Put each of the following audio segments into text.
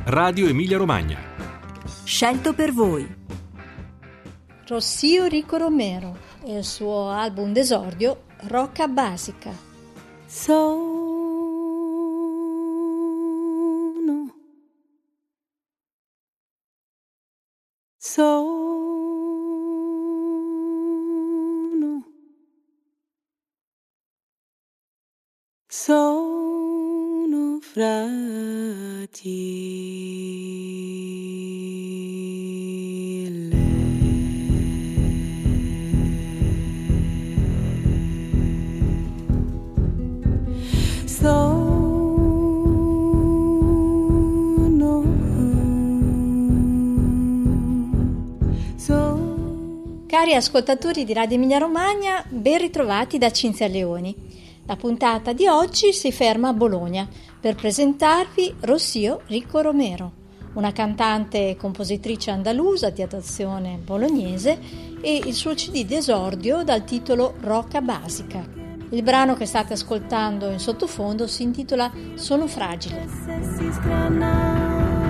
Radio Emilia Romagna. Scelto per voi. Rossio Rico Romero e il suo album d'esordio Rocca Basica. Sono fragile. Cari ascoltatori di Radio Emilia Romagna, ben ritrovati da Cinzia Leoni. La puntata di oggi si ferma a Bologna per presentarvi Rossio Rico Romero, una cantante e compositrice andalusa di adozione bolognese, e il suo CD d'esordio dal titolo Rocca Basica. Il brano che state ascoltando in sottofondo si intitola Sono fragile.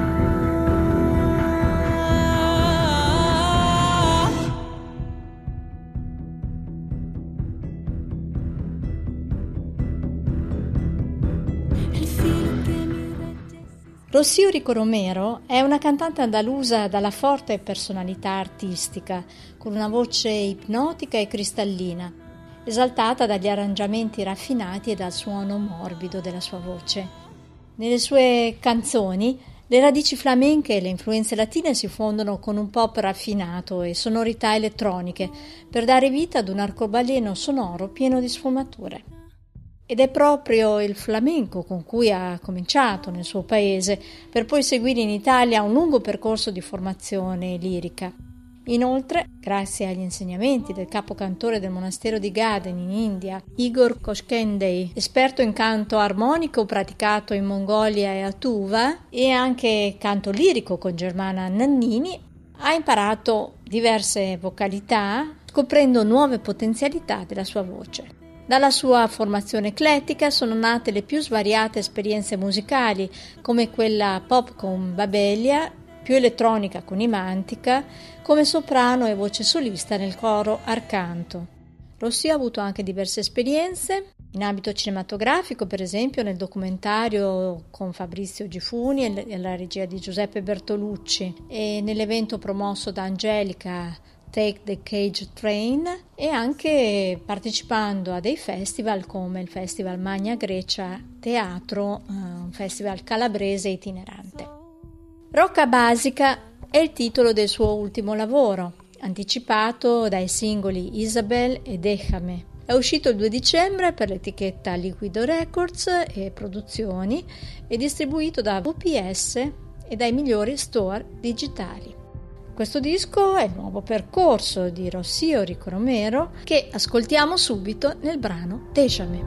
Rossio Rico Romero è una cantante andalusa dalla forte personalità artistica, con una voce ipnotica e cristallina, esaltata dagli arrangiamenti raffinati e dal suono morbido della sua voce. Nelle sue canzoni le radici flamenche e le influenze latine si fondono con un pop raffinato e sonorità elettroniche per dare vita ad un arcobaleno sonoro pieno di sfumature. Ed è proprio il flamenco con cui ha cominciato nel suo paese, per poi seguire in Italia un lungo percorso di formazione lirica. Inoltre, grazie agli insegnamenti del capocantore del monastero di Gaden in India, Igor Koshkendey, esperto in canto armonico praticato in Mongolia e a Tuva, e anche canto lirico con Germana Nannini, ha imparato diverse vocalità, scoprendo nuove potenzialità della sua voce. Dalla sua formazione eclettica sono nate le più svariate esperienze musicali, come quella pop con Babelia, più elettronica con Imantica, come soprano e voce solista nel coro Arcanto. Rossio ha avuto anche diverse esperienze in ambito cinematografico, per esempio nel documentario con Fabrizio Gifuni e la regia di Giuseppe Bertolucci, e nell'evento promosso da Angelica Take the Cage Train, e anche partecipando a dei festival come il Festival Magna Grecia Teatro, un festival calabrese itinerante. Rocca Basica è il titolo del suo ultimo lavoro, anticipato dai singoli Isabel e Déjame. È uscito il 2 dicembre per l'etichetta Liquido Records e Produzioni e distribuito da VPS e dai migliori store digitali. Questo disco è il nuovo percorso di Rossio Rico Romero, che ascoltiamo subito nel brano Déjame.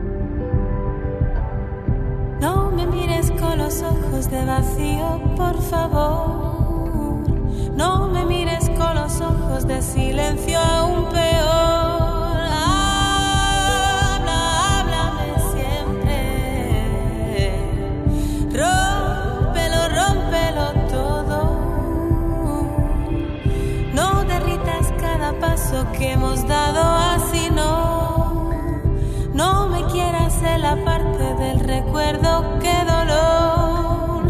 No me mires con los ojos de vacío, por favor. No me mires con los ojos de silencio, aún peor. Háblame siempre. Rómpelo todo. No derritas cada paso que hemos dado, así no me quieras en la parte del recuerdo, qué dolor.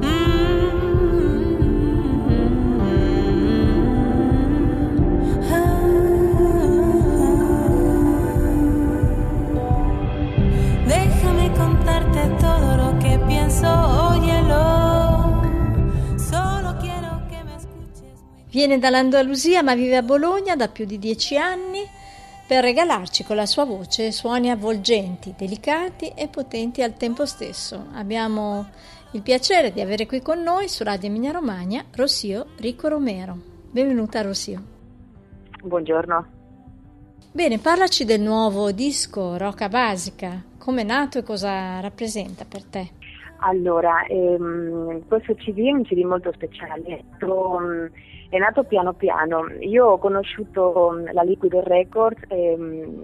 Déjame contarte todo lo que pienso, óyelo. Solo quiero que me escuches. Viene dall'Andalusia ma vive a Bologna da più di 10 anni per regalarci con la sua voce suoni avvolgenti, delicati e potenti al tempo stesso. Abbiamo il piacere di avere qui con noi su Radio Emilia Romagna Rossio Rico Romero. Benvenuta Rossio. Buongiorno. Bene, parlaci del nuovo disco Rocca Basica. Come è nato e cosa rappresenta per te? Allora, questo CD è un CD molto speciale. È nato piano piano. Io ho conosciuto la Liquido Records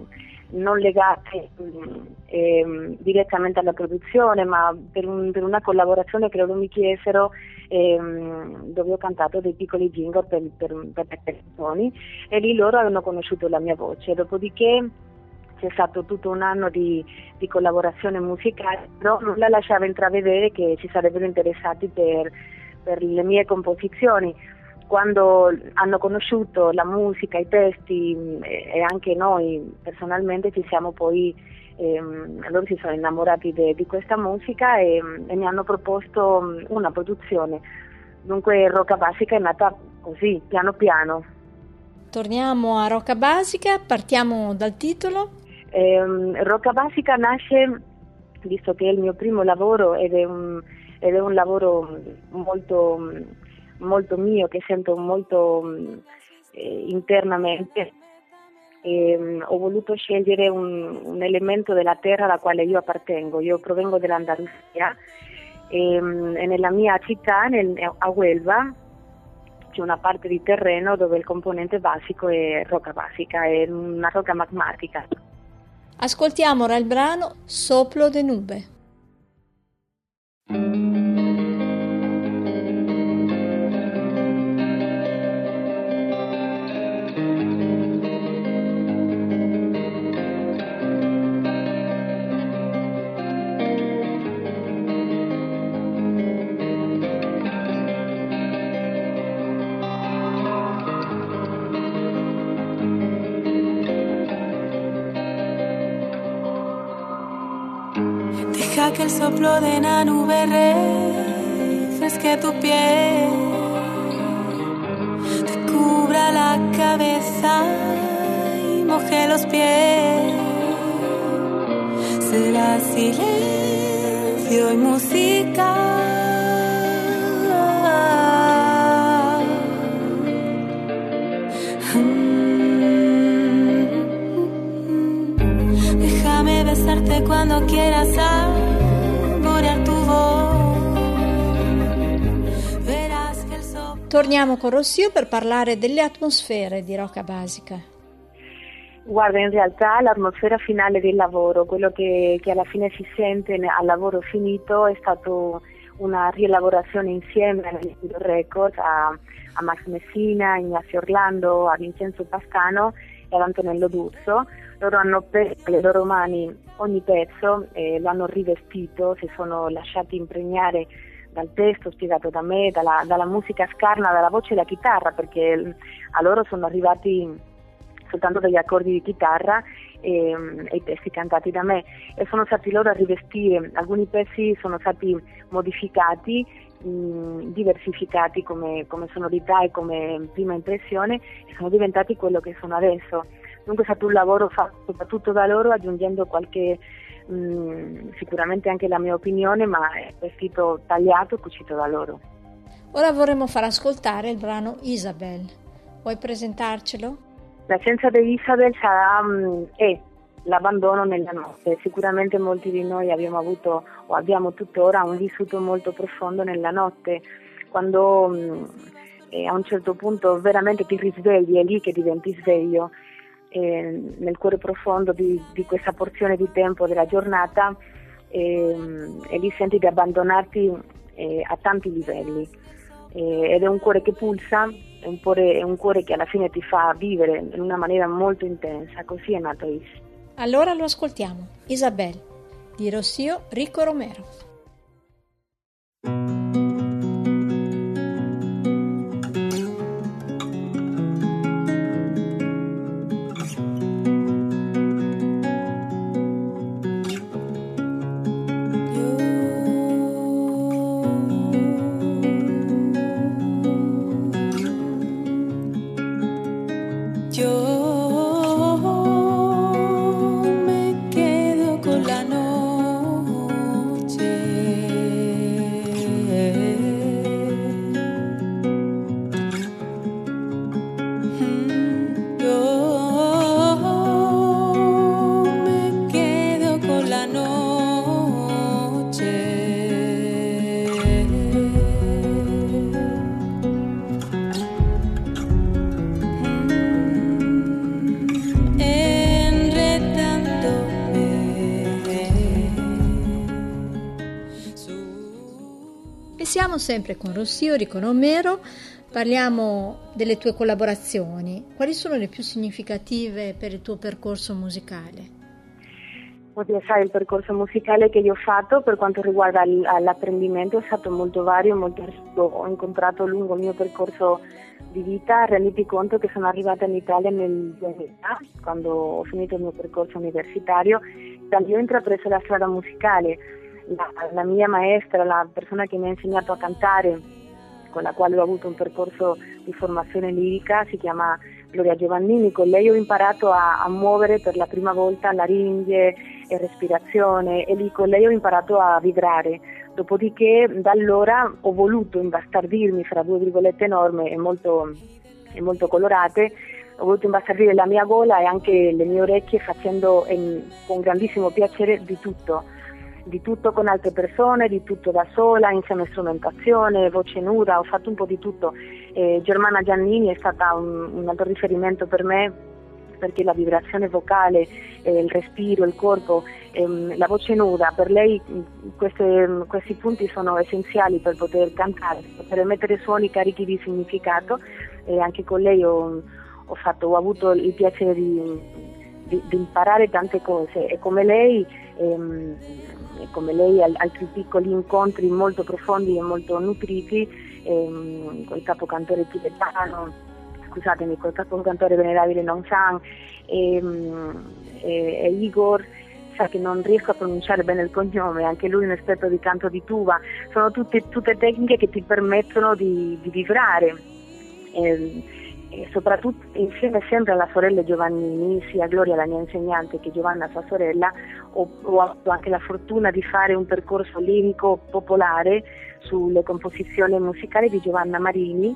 non legate direttamente alla produzione, ma per una collaborazione che loro mi chiesero, dove ho cantato dei piccoli jingle per le canzoni, e lì loro hanno conosciuto la mia voce. Dopodiché c'è stato tutto un anno di collaborazione musicale, però nulla lasciava intravedere che ci sarebbero interessati per le mie composizioni. Quando hanno conosciuto la musica, i testi e anche noi personalmente ci siamo poi, loro si sono innamorati di questa musica e mi hanno proposto una produzione. Dunque Rocca Basica è nata così, piano piano. Torniamo a Rocca Basica, partiamo dal titolo. Rocca Basica nasce, visto che è il mio primo lavoro ed è un lavoro molto mio, che sento molto internamente, ho voluto scegliere un elemento della terra alla quale io appartengo. Io provengo dell'Andalusia e nella mia città, a Huelva, c'è una parte di terreno dove il componente basico è rocca basica, è una rocca magmatica. Ascoltiamo ora il brano Soplo de Nube. Deja que el soplo de una nube refresque tu piel, te cubra la cabeza y moje los pies. Será silencio y música. Déjame besarte cuando quieras saborear tu voz. Verás che il soplo. Torniamo con Rossio per parlare delle atmosfere di Rocca Basica. Guarda, in realtà l'atmosfera finale del lavoro, quello che alla fine si sente al lavoro finito, è stato una rielaborazione insieme all'Istituto Records, a Max Messina, a Ignazio Orlando, a Vincenzo Pastano e ad Antonello D'Urso. Loro hanno preso le loro mani ogni pezzo, lo hanno rivestito, si sono lasciati impregnare dal testo spiegato da me, dalla musica scarna, dalla voce e la chitarra, perché a loro sono arrivati soltanto degli accordi di chitarra e i testi cantati da me, e sono stati loro a rivestire. Alcuni pezzi sono stati modificati, diversificati come sonorità e come prima impressione, e sono diventati quello che sono adesso. Dunque è stato un lavoro fatto soprattutto da loro, aggiungendo qualche sicuramente anche la mia opinione, ma è vestito tagliato e cucito da loro. Ora vorremmo far ascoltare il brano Isabel. Vuoi presentarcelo? L'assenza di Isabel sarà l'abbandono nella notte. Sicuramente molti di noi abbiamo avuto o abbiamo tuttora un vissuto molto profondo nella notte, quando a un certo punto veramente ti risvegli, è lì che diventi sveglio, nel cuore profondo di questa porzione di tempo della giornata, e lì senti di abbandonarti a tanti livelli, ed è un cuore che pulsa, è un cuore che alla fine ti fa vivere in una maniera molto intensa. Così è nato Is. Allora lo ascoltiamo, Isabel, di Rossio Rico Romero. Yo me quedo con la noche. Siamo sempre con Rossio Riconomero, parliamo delle tue collaborazioni. Quali sono le più significative per il tuo percorso musicale? Oddio, sai, il percorso musicale che io ho fatto per quanto riguarda l'apprendimento è stato molto vario, molto ricco. Ho incontrato lungo il mio percorso di vita, renditi conto che sono arrivata in Italia nel 2000, quando ho finito il mio percorso universitario. Da lì ho intrapreso la strada musicale. La mia maestra, la persona che mi ha insegnato a cantare, con la quale ho avuto un percorso di formazione lirica, si chiama Gloria Giovannini. Con lei ho imparato a muovere per la prima volta laringe e respirazione, e lì con lei ho imparato a vibrare. Dopodiché da allora ho voluto imbastardirmi, fra due virgolette enormi e molto colorate, ho voluto imbastardire la mia gola e anche le mie orecchie facendo con grandissimo piacere di tutto con altre persone, di tutto da sola, insieme a strumentazione, voce nuda, ho fatto un po' di tutto. Germana Giannini è stata un altro riferimento per me, perché la vibrazione vocale, il respiro, il corpo, la voce nuda, per lei questi punti sono essenziali per poter cantare, per emettere suoni carichi di significato, e anche con lei ho avuto il piacere di imparare tante cose, e come lei altri piccoli incontri molto profondi e molto nutriti col capocantore tibetano, col capocantore venerabile Nong San e Igor, sa che non riesco a pronunciare bene il cognome, anche lui un esperto di canto di tuba. Sono tutte tecniche che ti permettono di vibrare, e soprattutto insieme sempre alla sorella Giovannini, sia Gloria la mia insegnante che Giovanna sua sorella, ho avuto anche la fortuna di fare un percorso lirico popolare sulle composizioni musicali di Giovanna Marini,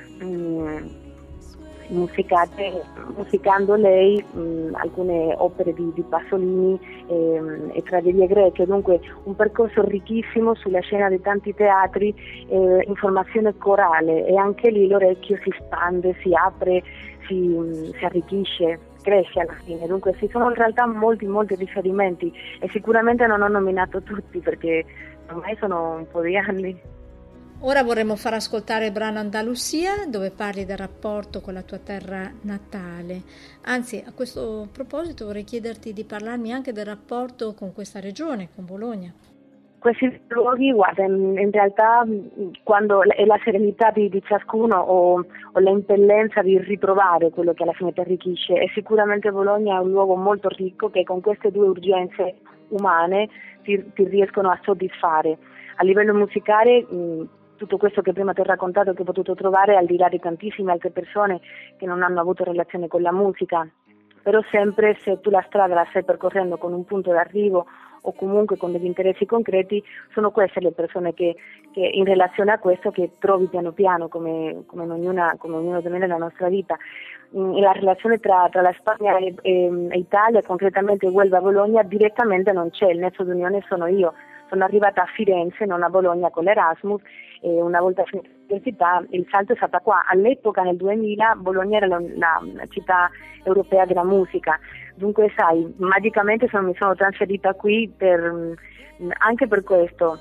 musicando lei alcune opere di Pasolini e tragedia greche. Dunque un percorso ricchissimo sulla scena di tanti teatri, in formazione corale, e anche lì l'orecchio si espande, si apre, si arricchisce, cresce alla fine. Dunque ci sono in realtà molti riferimenti, e sicuramente non ho nominato tutti perché ormai sono un po' di anni. Ora vorremmo far ascoltare il brano Andalusia, dove parli del rapporto con la tua terra natale. Anzi, a questo proposito vorrei chiederti di parlarmi anche del rapporto con questa regione, con Bologna. Questi luoghi, guarda, in realtà quando è la serenità di ciascuno o l'impellenza di ritrovare quello che alla fine ti arricchisce, e sicuramente Bologna è un luogo molto ricco che con queste due urgenze umane ti riescono a soddisfare. A livello musicale, tutto questo che prima ti ho raccontato, che ho potuto trovare al di là di tantissime altre persone che non hanno avuto relazione con la musica, però sempre se tu la strada la stai percorrendo con un punto d'arrivo o comunque con degli interessi concreti, sono queste le persone che in relazione a questo che trovi piano piano come ognuno di noi nella nostra vita. La relazione tra la Spagna e Italia, concretamente Huelva-Bologna, direttamente non c'è, il nesso d'unione sono io. Sono arrivata a Firenze, non a Bologna, con l'Erasmus, e una volta finita l'università il salto è stato qua. All'epoca, nel 2000, Bologna era la città europea della musica. Dunque, sai, magicamente mi sono trasferita qui anche per questo.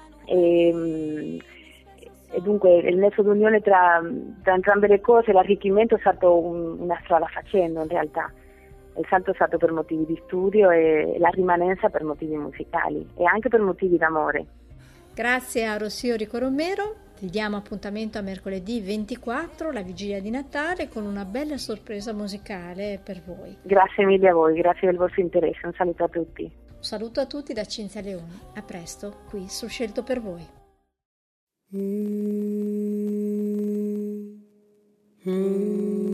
E dunque il nesso d'unione tra entrambe le cose, l'arricchimento è stato una strada facendo in realtà. Il salto è stato per motivi di studio e la rimanenza per motivi musicali e anche per motivi d'amore. Grazie a Rossio Ricoromero, ti diamo appuntamento a mercoledì 24, la vigilia di Natale, con una bella sorpresa musicale per voi. Grazie mille a voi, grazie del vostro interesse, un saluto a tutti. Un saluto a tutti da Cinzia Leoni, a presto qui su Scelto per Voi. Mm-hmm.